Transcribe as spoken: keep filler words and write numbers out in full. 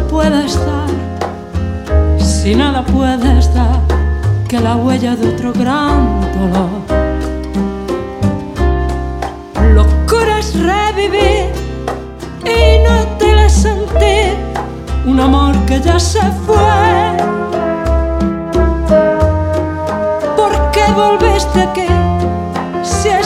puedes dar, si nada puedes dar que la huella de otro gran dolor. Locura es revivir y no te la sentir un amor que ya se fue. ¿Por qué volviste aquí si